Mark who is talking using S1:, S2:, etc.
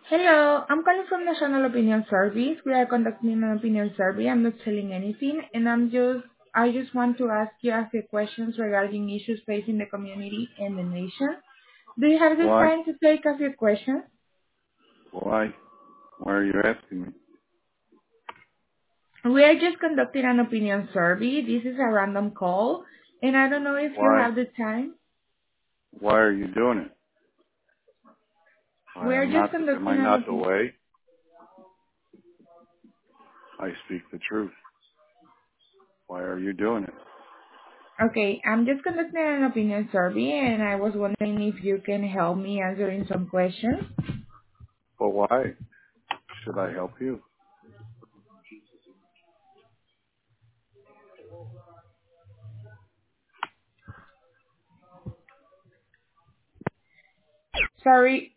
S1: Hello, I'm calling from National Opinion Service. We are conducting an opinion survey. I'm not selling anything, and I just want to ask you a few questions regarding issues facing the community and the nation. Do you have the
S2: Why?
S1: time to take a few questions?
S2: Why? Why are you asking me?
S1: We are just conducting an opinion survey. This is a random call, and I don't know if you
S2: Why?
S1: have the time.
S2: Why are you doing it?
S1: We are just
S2: Am I
S1: conducting an
S2: not the
S1: opinion.
S2: way? I speak the truth. Why are you doing it?
S1: Okay, I'm just conducting an opinion survey, and I was wondering if you can help me answering some questions.
S2: But why? Should I help you?
S1: Sorry,